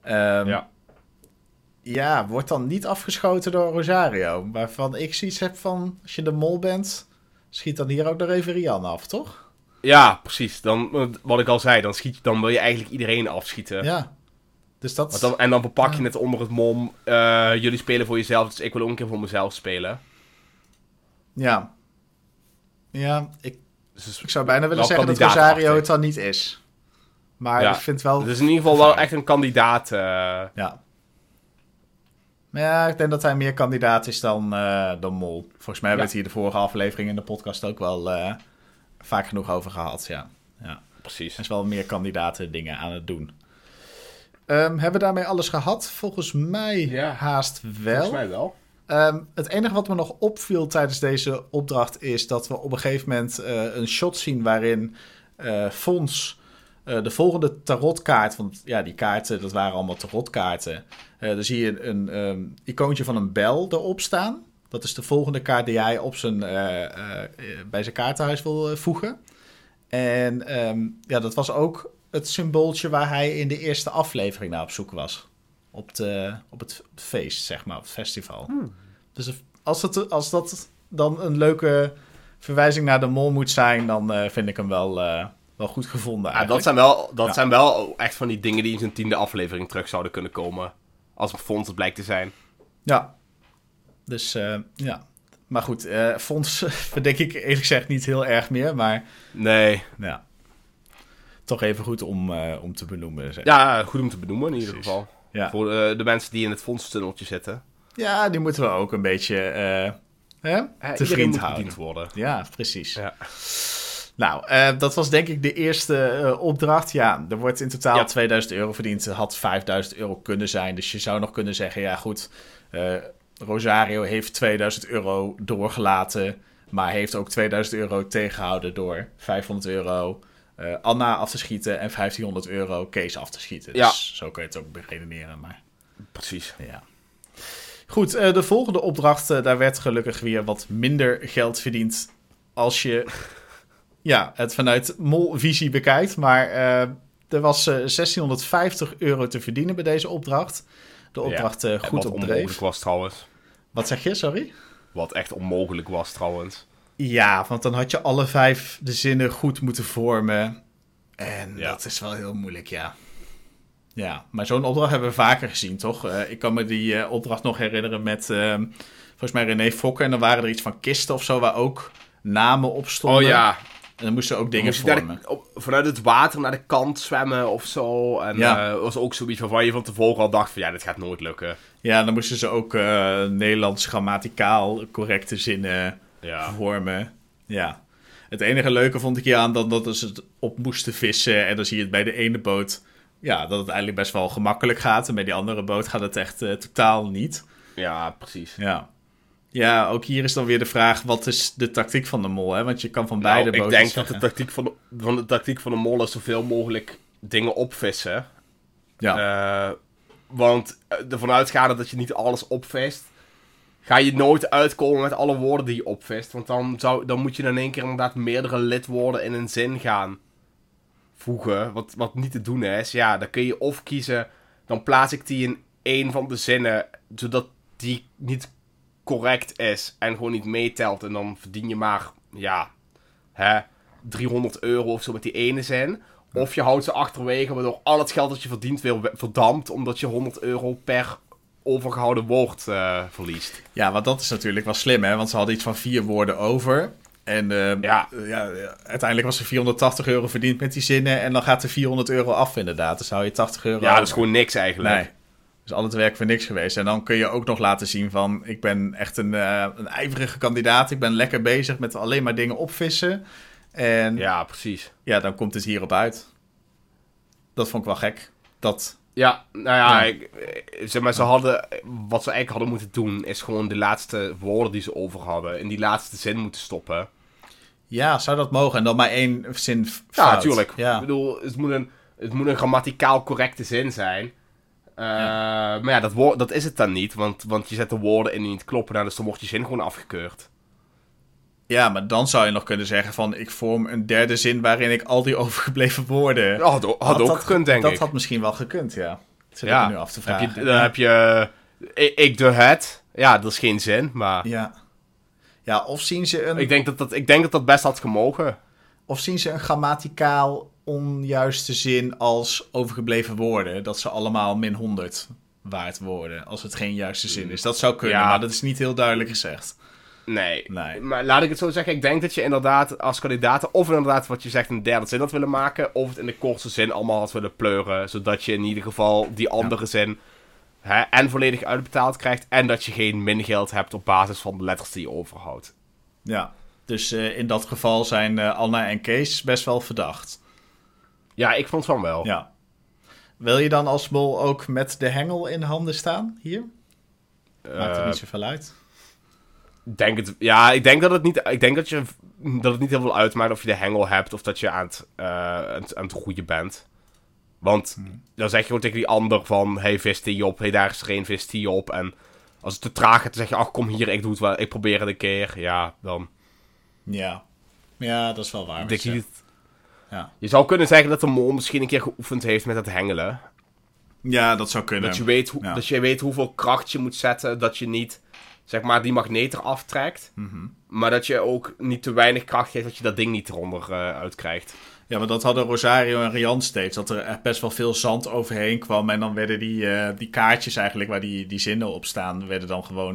Ja, wordt dan niet afgeschoten door Rosario. Waarvan ik zoiets heb van, als je de mol bent, schiet dan hier ook nog even Rian af, toch? Ja, precies. Dan, wat ik al zei, dan wil je eigenlijk iedereen afschieten. Ja. Dus dat... En dan verpak je het onder het mom, jullie spelen voor jezelf, dus ik wil ook een keer voor mezelf spelen. Ja. Ja, ik zou bijna willen zeggen dat Rosario het dan niet is. Maar ik vind wel... Het is in ieder geval wel echt een kandidaat. Ja. Maar ja, ik denk dat hij meer kandidaat is dan mol. Volgens mij hebben we het hier de vorige aflevering in de podcast ook wel vaak genoeg over gehad. Ja. Precies. Er is wel meer kandidaten dingen aan het doen. Hebben we daarmee alles gehad? Volgens mij haast wel. Volgens mij wel. Het enige wat me nog opviel tijdens deze opdracht is dat we op een gegeven moment een shot zien waarin Fons de volgende tarotkaart, want die kaarten, dat waren allemaal tarotkaarten. Dan zie je een icoontje van een bel erop staan. Dat is de volgende kaart die hij op bij zijn kaartenhuis wil voegen. En dat was ook het symbooltje waar hij in de eerste aflevering naar op zoek was. Op het feest, zeg maar, op het festival. Dus als dat dan een leuke verwijzing naar de mol moet zijn, dan vind ik hem wel goed gevonden eigenlijk. Dat zijn wel echt van die dingen die in zijn 10e aflevering terug zouden kunnen komen. Als Fons het blijkt te zijn. Ja. Dus Maar goed, Fons verdenk ik eerlijk gezegd niet heel erg meer, maar... Nee. Ja. Toch even goed om te benoemen. Zeg. Ja, goed om te benoemen in ieder geval. Ja. Voor de mensen die in het fondstunneltje zitten. Ja, die moeten we ook een beetje te vriend houden. Worden. Ja, precies. Ja. Nou, dat was denk ik de eerste opdracht. Ja, er wordt in totaal €2000 verdiend. Het had €5000 kunnen zijn. Dus je zou nog kunnen zeggen, ja goed, Rosario heeft €2000 doorgelaten, maar heeft ook €2000 tegengehouden door €500 Anna af te schieten en €1500 Kees af te schieten. Dus zo kun je het ook beredeneren. Maar... Precies. Ja. Goed, de volgende opdracht, daar werd gelukkig weer wat minder geld verdiend als je het vanuit molvisie bekijkt. Maar er was €1650 te verdienen bij deze opdracht. De opdracht goed op dreef. Wat onmogelijk was trouwens. Wat zeg je, sorry? Wat echt onmogelijk was trouwens. Ja, want dan had je alle 5 de zinnen goed moeten vormen. En dat is wel heel moeilijk, ja. Ja, maar zo'n opdracht hebben we vaker gezien, toch? Ik kan me die opdracht nog herinneren met, volgens mij René Fokker. En dan waren er iets van kisten of zo, waar ook namen op stonden. Oh ja. En dan moesten ook dingen vormen. Vanuit het water naar de kant zwemmen of zo. En was ook zoiets waarvan je van tevoren al dacht van, dit gaat nooit lukken. Ja, dan moesten ze ook Nederlands grammaticaal correcte zinnen vormen. Ja. Het enige leuke vond ik hier aan dat ze het op moesten vissen. En dan zie je het bij de ene boot... Ja, dat het eigenlijk best wel gemakkelijk gaat. En bij die andere boot gaat het echt totaal niet. Ja, precies. Ja, ook hier is dan weer de vraag... wat is de tactiek van de mol? Hè? Want je kan van beide boten ik denk dat de tactiek van de mol is zoveel mogelijk dingen opvissen. Ja. Want ervan uitgaande dat je niet alles opvist... ga je nooit uitkomen met alle woorden die je opvist. Want dan moet je in één keer inderdaad meerdere lidwoorden in een zin gaan... voegen, wat niet te doen is. Ja, dan kun je of kiezen... dan plaats ik die in één van de zinnen... zodat die niet correct is... en gewoon niet meetelt... en dan verdien je maar... €300 of zo met die ene zin... of je houdt ze achterwege... waardoor al het geld dat je verdient weer verdampt... omdat je €100 per overgehouden woord verliest. Ja, want dat is natuurlijk wel slim, hè? Want ze hadden iets van 4 woorden over... En uiteindelijk was er €480 verdiend met die zinnen... en dan gaat er €400 af inderdaad. Dus hou je €80 Ja, dat is gewoon niks eigenlijk. Nee, dus al het werk voor niks geweest. En dan kun je ook nog laten zien van... ik ben echt een ijverige kandidaat. Ik ben lekker bezig met alleen maar dingen opvissen. En ja, precies. Ja, dan komt het hierop uit. Dat vond ik wel gek. Ja, nou ja, zeg maar, wat ze eigenlijk hadden moeten doen... is gewoon de laatste woorden die ze over hadden... in die laatste zin moeten stoppen. Ja, zou dat mogen? En dan maar 1 zin fout? Ja, natuurlijk. Ja. Ik bedoel, het moet een grammaticaal correcte zin zijn. Maar ja, dat is het dan niet. Want je zet de woorden in die niet kloppen... Nou, dus dan wordt je zin gewoon afgekeurd. Ja, maar dan zou je nog kunnen zeggen van... ik vorm een derde zin waarin ik al die overgebleven woorden... Had ook gekund, denk ik. Dat had misschien wel gekund, ja. Dat zit ik nu af te vragen. Dan heb je... Ik doe het. Ja, dat is geen zin, maar... Ja, of zien ze een... Ik denk dat best had gemogen. Of zien ze een grammaticaal onjuiste zin als overgebleven woorden? Dat ze allemaal -100 waard worden, als het geen juiste zin is. Dat zou kunnen, maar dat is niet heel duidelijk gezegd. Nee, maar laat ik het zo zeggen. Ik denk dat je inderdaad als kandidaten... of inderdaad wat je zegt een derde zin had willen maken... of het in de kortste zin allemaal had willen pleuren... zodat je in ieder geval die andere zin... en volledig uitbetaald krijgt... en dat je geen mingeld hebt op basis van de letters die je overhoudt. Ja, dus in dat geval zijn Anna en Kees best wel verdacht. Ja, ik vond van wel. Ja. Wil je dan als mol ook met de hengel in handen staan hier? Maakt er niet zoveel uit. Ik denk dat het niet heel veel uitmaakt of je de hengel hebt of dat je aan het roeien bent. Want dan zeg je gewoon tegen die ander van... hey, vis die op. Hey, daar is er een, vis die op. En als het te traag is, dan zeg je... ach, kom hier, ik doe het wel. Ik probeer het een keer. Ja, dan... Ja, dat is wel waar. Je zou kunnen zeggen dat de mol misschien een keer geoefend heeft met het hengelen. Ja, dat zou kunnen. Dat je weet hoeveel kracht je moet zetten. Dat je niet, zeg maar, die magneet eraf trekt. Mm-hmm. Maar dat je ook niet te weinig kracht geeft... dat je dat ding niet eronder uitkrijgt. Ja, maar dat hadden Rosario en Rian steeds. Dat er echt best wel veel zand overheen kwam. En dan werden die kaartjes eigenlijk, waar die zinnen op staan... werden dan gewoon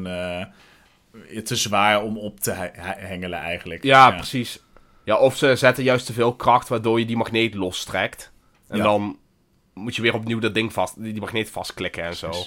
te zwaar om op te hengelen eigenlijk. Ja, precies. Ja, of ze zetten juist te veel kracht... waardoor je die magneet lostrekt. En dan moet je weer opnieuw dat ding die magneet vastklikken en zo.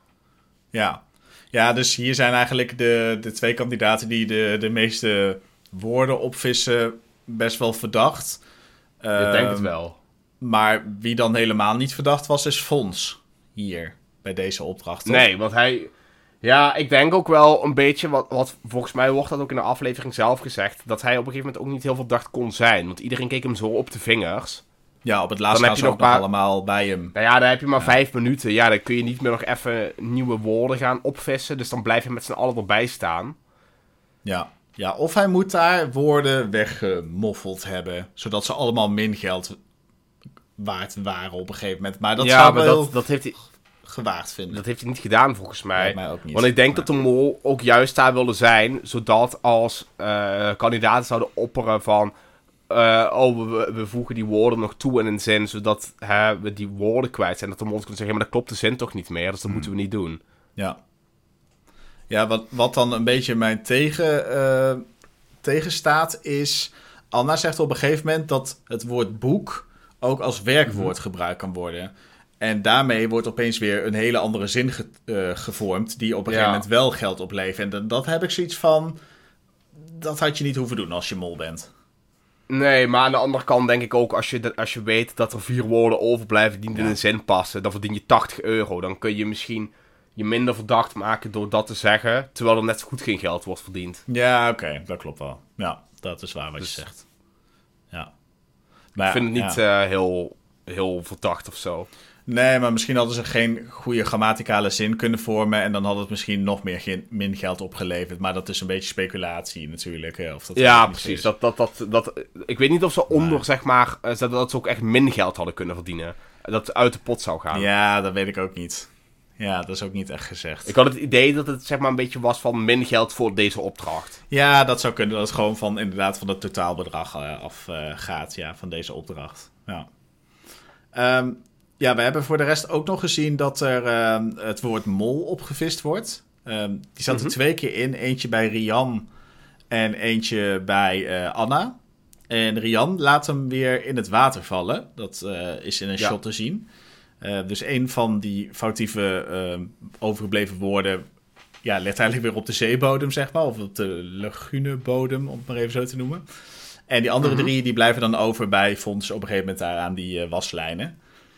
Ja, dus hier zijn eigenlijk de 2 kandidaten die de meeste woorden opvissen best wel verdacht. Ik denk het wel. Maar wie dan helemaal niet verdacht was, is Fons hier bij deze opdracht. Toch? Nee, want hij... Ja, ik denk ook wel een beetje, wat volgens mij wordt dat ook in de aflevering zelf gezegd, dat hij op een gegeven moment ook niet heel verdacht kon zijn. Want iedereen keek hem zo op de vingers. Ja, op het laatst gaan ze ook nog allemaal bij hem. Nou ja, dan heb je maar 5 minuten. Ja, dan kun je niet meer nog even nieuwe woorden gaan opvissen. Dus dan blijf je met z'n allen erbij staan. Ja, of hij moet daar woorden weggemoffeld hebben, zodat ze allemaal min geld waard waren op een gegeven moment. Maar dat zou wel dat heeft hij gewaagd vinden. Dat heeft hij niet gedaan, volgens mij. Mij ook niet. Want ik denk dat de mol ook juist daar wilde zijn, zodat als kandidaten zouden opperen van... we voegen die woorden nog toe in een zin, zodat we die woorden kwijt zijn. Dat de mol kunnen zeggen, maar dat klopt de zin toch niet meer, dus dat moeten we niet doen. Ja, wat dan een beetje mijn tegenstaat is... Anna zegt op een gegeven moment dat het woord boek ook als werkwoord gebruikt kan worden. En daarmee wordt opeens weer een hele andere zin gevormd, die op een gegeven moment wel geld oplevert. En dat heb ik zoiets van, dat had je niet hoeven doen als je mol bent. Nee, maar aan de andere kant denk ik ook, als je weet dat er 4 woorden overblijven die niet in een zin passen, dan verdien je €80. Dan kun je misschien je minder verdacht maken door dat te zeggen, terwijl er net zo goed geen geld wordt verdiend. Ja, oké, dat klopt wel. Ja, dat is waar wat je zegt. Ja. Maar ik vind het niet heel verdacht of zo. Nee, maar misschien hadden ze geen goede grammaticale zin kunnen vormen en dan had het misschien nog min geld opgeleverd. Maar dat is een beetje speculatie natuurlijk. Of dat ja, precies. Ik weet niet of ze onder, zeg maar, dat ze ook echt min geld hadden kunnen verdienen. Dat het uit de pot zou gaan. Ja, dat weet ik ook niet. Ja, dat is ook niet echt gezegd. Ik had het idee dat het zeg maar een beetje was van min geld voor deze opdracht. Ja, dat zou kunnen. Dat het gewoon van het totaalbedrag afgaat, van deze opdracht. Ja. Ja, we hebben voor de rest ook nog gezien dat er het woord mol opgevist wordt. Die zat er 2 keer in. Eentje bij Rian en eentje bij Anna. En Rian laat hem weer in het water vallen. Dat is in een shot te zien. Dus een van die foutieve overgebleven woorden... Ja, ligt eigenlijk weer op de zeebodem, zeg maar. Of op de lagunebodem, om het maar even zo te noemen. En die andere 3 die blijven dan over bij Fons op een gegeven moment daar aan die waslijnen.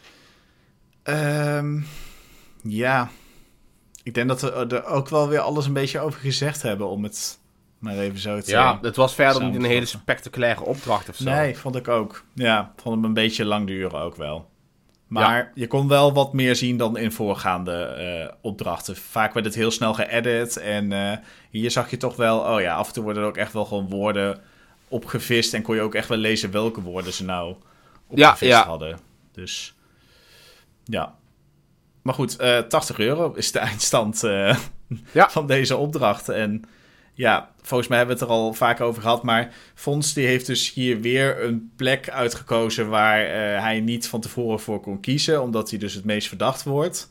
Ja, ik denk dat we er ook wel weer alles een beetje over gezegd hebben om het maar even zo te... Ja, het was verder niet een hele spectaculaire opdracht of zo. Nee, vond ik ook. Ja, vond hem een beetje lang duren ook wel. Maar je kon wel wat meer zien dan in voorgaande opdrachten. Vaak werd het heel snel geëdit en hier zag je toch wel... Oh ja, af en toe worden er ook echt wel gewoon woorden opgevist en kon je ook echt wel lezen welke woorden ze nou opgevist hadden. Dus... Ja. Maar goed, €80 is de eindstand van deze opdracht. En ja, volgens mij hebben we het er al vaak over gehad. Maar Fons die heeft dus hier weer een plek uitgekozen waar hij niet van tevoren voor kon kiezen. Omdat hij dus het meest verdacht wordt.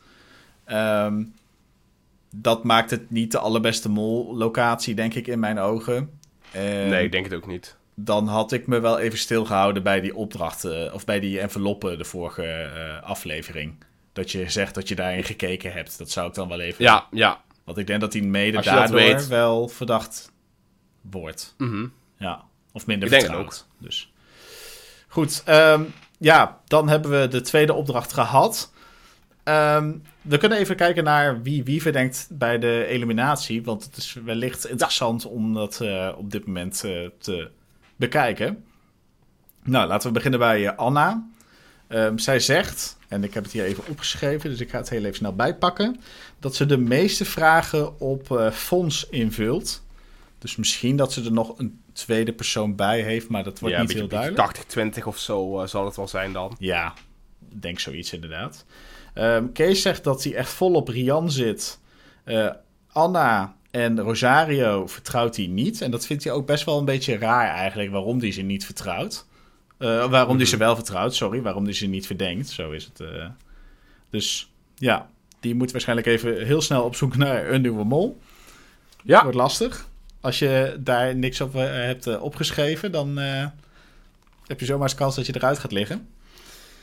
Dat maakt het niet de allerbeste mol-locatie, denk ik, in mijn ogen. Nee, ik denk het ook niet. Dan had ik me wel even stilgehouden bij die opdrachten... of bij die enveloppen de vorige aflevering. Dat je zegt dat je daarin gekeken hebt. Dat zou ik dan wel even... Ja. Want ik denk dat hij mede daardoor wel verdacht wordt. Ja, of minder vertrouwd. Ook. Dus. Goed, dan hebben we de tweede opdracht gehad. We kunnen even kijken naar wie verdenkt bij de eliminatie. Want het is wellicht interessant om dat op dit moment te bekijken. Nou, laten we beginnen bij Anna. Zij zegt, en ik heb het hier even opgeschreven, dus ik ga het heel even snel bijpakken, dat ze de meeste vragen op Fons invult. Dus misschien dat ze er nog een tweede persoon bij heeft, maar dat wordt niet heel duidelijk. 80-20 of zo zal het wel zijn dan. Ja, ik denk zoiets inderdaad. Kees zegt dat hij echt vol op Rian zit. Anna en Rosario vertrouwt hij niet. En dat vindt hij ook best wel een beetje raar eigenlijk, waarom hij ze niet vertrouwt. Waarom die ze wel vertrouwt, waarom die ze niet verdenkt. Zo is het. Dus ja, die moet waarschijnlijk even heel snel op zoek naar een nieuwe mol. Ja. Wordt lastig. Als je daar niks op hebt opgeschreven, dan heb je zomaar eens kans dat je eruit gaat liggen.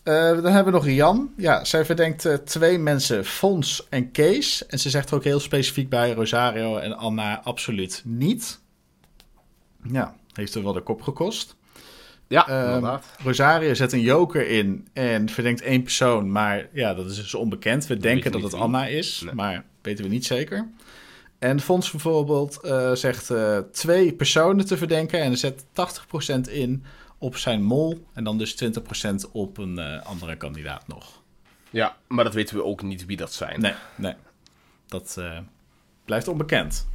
Dan hebben we nog Rian. Ja, zij verdenkt 2 mensen, Fons en Kees. En ze zegt er ook heel specifiek bij Rosario en Anna absoluut niet. Ja, heeft er wel de kop gekost. Ja, inderdaad. Rosario zet een joker in en verdenkt 1 persoon. Maar ja, dat is dus onbekend. We denken dat het Anna is, maar weten we niet zeker. En Fons bijvoorbeeld zegt 2 personen te verdenken en zet 80% in op zijn mol. En dan dus 20% op een andere kandidaat nog. Ja, maar dat weten we ook niet wie dat zijn. Nee. Dat blijft onbekend.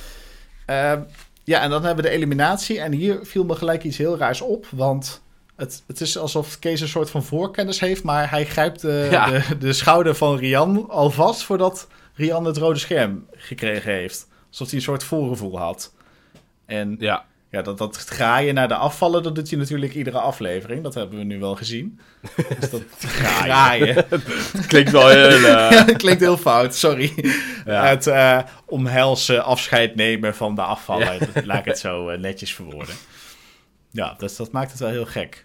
Ja, en dan hebben we de eliminatie. En hier viel me gelijk iets heel raars op. Want het is alsof Kees een soort van voorkennis heeft. Maar hij grijpt de schouder van Rian alvast voordat Rian het rode scherm gekregen heeft. Alsof hij een soort voorgevoel had. En ja, dat graaien naar de afvallen, dat doet hij natuurlijk iedere aflevering. Dat hebben we nu wel gezien. Dus dat graaien. Het klinkt wel heel... Ja, het klinkt heel fout, sorry. Ja. Het omhelzen, afscheid nemen van de afvallen. Ja. Laat ik het zo netjes verwoorden. Ja, dus dat maakt het wel heel gek.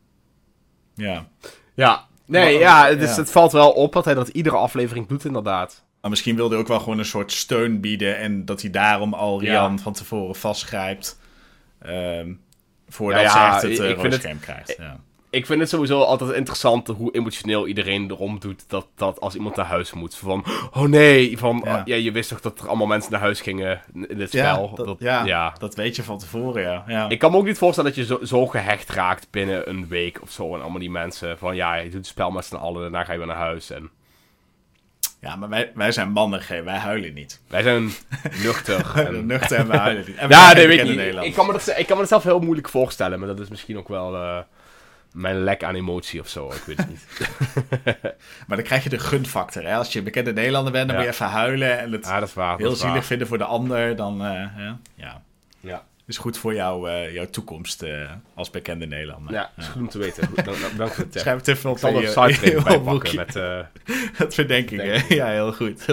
Ja. Ja, nee, dus het valt wel op dat hij dat iedere aflevering doet, inderdaad. Maar misschien wilde hij ook wel gewoon een soort steun bieden. En dat hij daarom al Rian van tevoren vastgrijpt. Voordat ze echt het rode scherm krijgt. Ja. Ik vind het sowieso altijd interessant hoe emotioneel iedereen erom doet dat als iemand naar huis moet. Van, oh nee, je wist toch dat er allemaal mensen naar huis gingen in dit spel. Dat weet je van tevoren, ja. Ik kan me ook niet voorstellen dat je zo gehecht raakt binnen een week of zo. En allemaal die mensen van, je doet het spel met z'n allen, daarna ga je weer naar huis. En... Ja, maar wij zijn mannen, wij huilen niet. Wij zijn nuchter. Nuchter en we huilen niet. En nee, weet ik niet. Ik kan me dat zelf heel moeilijk voorstellen, maar dat is misschien ook wel mijn lek aan emotie of zo. Ik weet het niet. Maar dan krijg je de gunfactor. Hè? Als je bekende Nederlander bent, dan moet je even huilen en het dat is waar, heel zielig vinden voor de ander. Dan, Ja. is goed voor jouw toekomst als bekende Nederlander. Ja, is goed om te weten. Dank voor het tip. Schrijf het even op je site bijpakken met... Het verdenkingen. Ja, heel goed.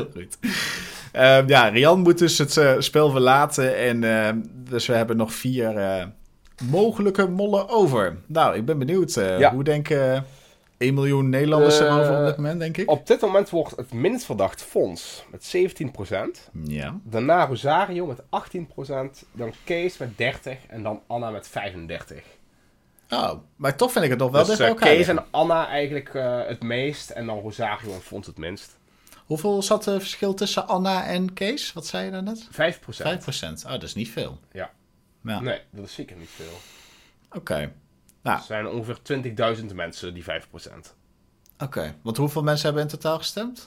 Rian moet dus het spel verlaten. En dus we hebben nog 4 mogelijke mollen over. Nou, ik ben benieuwd. Hoe denken 1 miljoen Nederlanders erover op dit moment, denk ik? Op dit moment wordt het minst verdacht Fons met 17%. Ja. Daarna Rosario met 18%. Dan Kees met 30%. En dan Anna met 35%. Oh, maar toch vind ik het nog wel dus Kees en Anna eigenlijk het meest. En dan Rosario en Fons het minst. Hoeveel zat het verschil tussen Anna en Kees? Wat zei je daarnet? 5%. 5%. Oh, dat is niet veel. Ja. Nee, dat is zeker niet veel. Oké. Nou. Er zijn ongeveer 20.000 mensen die 5%. Oké. Want hoeveel mensen hebben in totaal gestemd?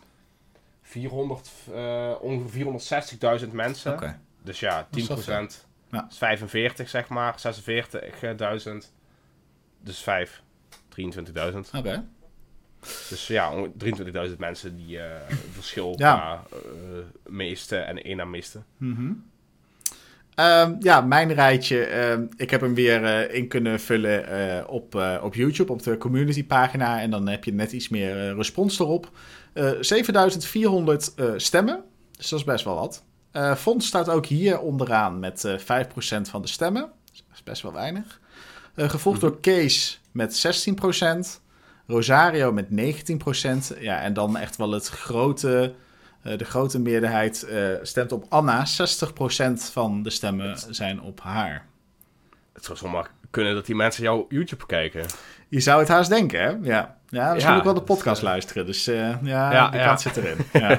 Ongeveer 460.000 mensen. Oké. Dus ja, 10% is 45, zeg maar. 46.000. Dus 23.000. Oké. Dus ja, 23.000 mensen die verschil qua meeste en 1 na meeste. Mm-hmm. Mijn rijtje. Ik heb hem weer in kunnen vullen op YouTube, op de community-pagina. En dan heb je net iets meer respons erop. 7.400 stemmen. Dus dat is best wel wat. Fons staat ook hier onderaan met 5% van de stemmen. Dat is best wel weinig. Gevolgd door Kees met 16%. Rosario met 19%. Ja, en dan echt wel de grote meerderheid stemt op Anna. 60% van de stemmen zijn op haar. Het zou zomaar kunnen dat die mensen jouw YouTube kijken. Je zou het haast denken, hè? Ja, misschien ook wel de podcast luisteren. Dus die kant zit erin.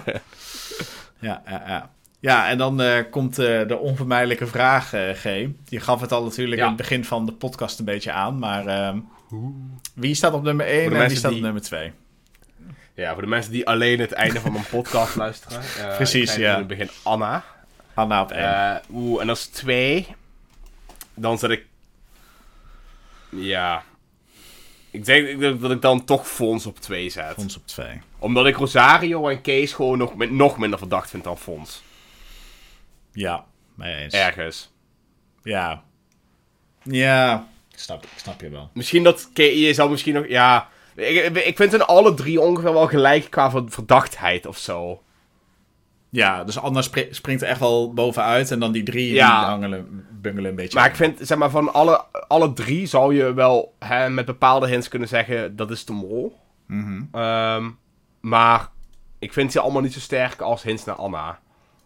Ja, en dan komt de onvermijdelijke vraag, G. Je gaf het al natuurlijk in het begin van de podcast een beetje aan. Maar wie staat op nummer 1 en wie staat op nummer 2? Ja, voor de mensen die alleen het einde van mijn podcast luisteren. Precies, in het begin Anna. Anna op 1. En als 2... Dan zet ik... Ja... Ik denk dat ik dan toch Fons op 2 zet. Fons op 2. Omdat ik Rosario en Kees gewoon nog minder verdacht vind dan Fons. Ja, mee eens. Ergens. Ja. Ja, ik snap je wel. Misschien dat... Je zou misschien nog... Ja... Ik vind hun alle 3 ongeveer wel gelijk qua verdachtheid of zo. Ja, dus Anna springt er echt wel bovenuit. En dan die 3 die bungelen een beetje. Maar ik vind, zeg maar, van alle 3 zou je wel met bepaalde hints kunnen zeggen, dat is de mol. Mm-hmm. Maar ik vind ze allemaal niet zo sterk als hints naar Anna.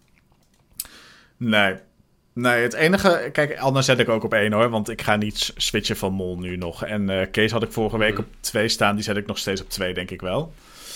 Nee, het enige... Kijk, Anna zet ik ook op 1 hoor. Want ik ga niet switchen van mol nu nog. En Kees had ik vorige week op 2 staan. Die zet ik nog steeds op 2, denk ik wel.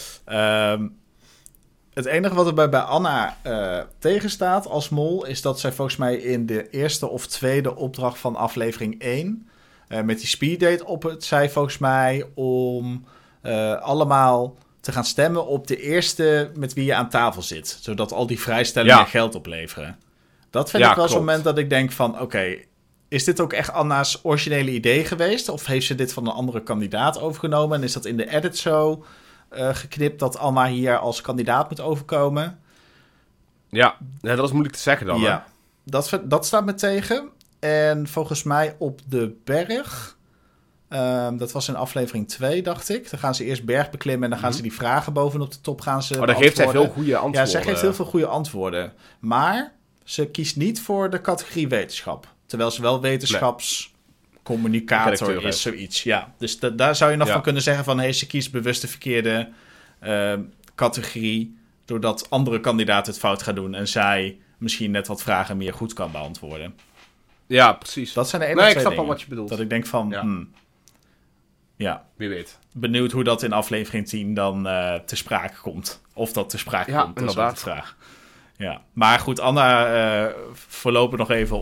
Het enige wat er bij Anna tegenstaat als mol... is dat zij volgens mij in de eerste of tweede opdracht van aflevering 1... met die speeddate op het zei volgens mij... om allemaal te gaan stemmen op de eerste met wie je aan tafel zit. Zodat al die vrijstellingen geld opleveren. Dat vind ik wel zo'n moment dat ik denk van... Oké, is dit ook echt Anna's originele idee geweest? Of heeft ze dit van een andere kandidaat overgenomen? En is dat in de edit zo geknipt dat Anna hier als kandidaat moet overkomen? Ja, dat is moeilijk te zeggen dan. Ja, dat staat me tegen. En volgens mij op de berg... dat was in aflevering 2, dacht ik. Dan gaan ze eerst berg beklimmen en dan gaan ze die vragen bovenop de top gaan ze daar geeft zij veel goede antwoorden. Ja, zij geeft heel veel goede antwoorden. Maar ze kiest niet voor de categorie wetenschap. Terwijl ze wel wetenschapscommunicator is, zoiets. Ja, dus daar zou je nog van kunnen zeggen van... ze kiest bewust de verkeerde categorie... doordat andere kandidaten het fout gaan doen... en zij misschien net wat vragen meer goed kan beantwoorden. Ja, precies. Dat zijn de enige twee ik snap dingen. al wat je bedoelt. Dat ik denk van... Ja. Wie weet. Benieuwd hoe dat in aflevering 10 dan te sprake komt. Of dat te sprake komt, dat is ook de vraag. Ja. Maar goed, Anna voorlopig nog even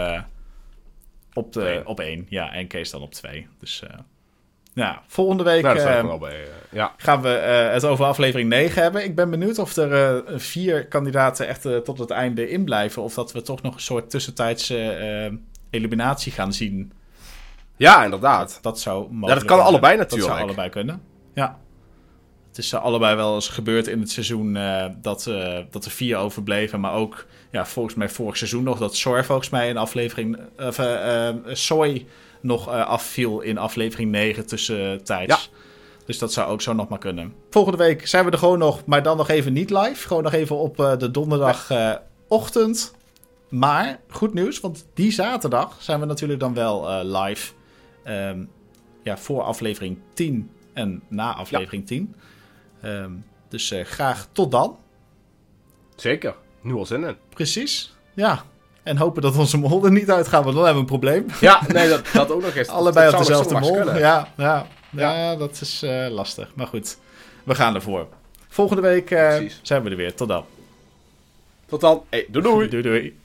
op 1. Ja, en Kees dan op 2. Dus volgende week gaan we het over aflevering 9 hebben. Ik ben benieuwd of er 4 kandidaten echt tot het einde in blijven. Of dat we toch nog een soort tussentijdse eliminatie gaan zien. Ja, inderdaad. Dat zou mogelijk dat kan allebei natuurlijk. Dat zou allebei kunnen. Ja. Het is allebei wel eens gebeurd in het seizoen dat er 4 overbleven. Maar ook, volgens mij vorig seizoen nog... dat Sor volgens mij in aflevering... Soy nog afviel in aflevering 9 tussentijds. Ja. Dus dat zou ook zo nog maar kunnen. Volgende week zijn we er gewoon nog... maar dan nog even niet live. Gewoon nog even op de donderdagochtend. Maar, goed nieuws, want die zaterdag... zijn we natuurlijk dan wel live... voor aflevering 10 en na aflevering 10. Dus graag tot dan. Zeker. Nu al zin in. Precies. Ja. En hopen dat onze mol er niet uitgaan, want dan hebben we een probleem. Ja, nee, dat ook nog eens. Allebei op dezelfde mol. Ja, dat is lastig. Maar goed, we gaan ervoor. Volgende week zijn we er weer. Tot dan. Tot dan. Hey, doei. Doei.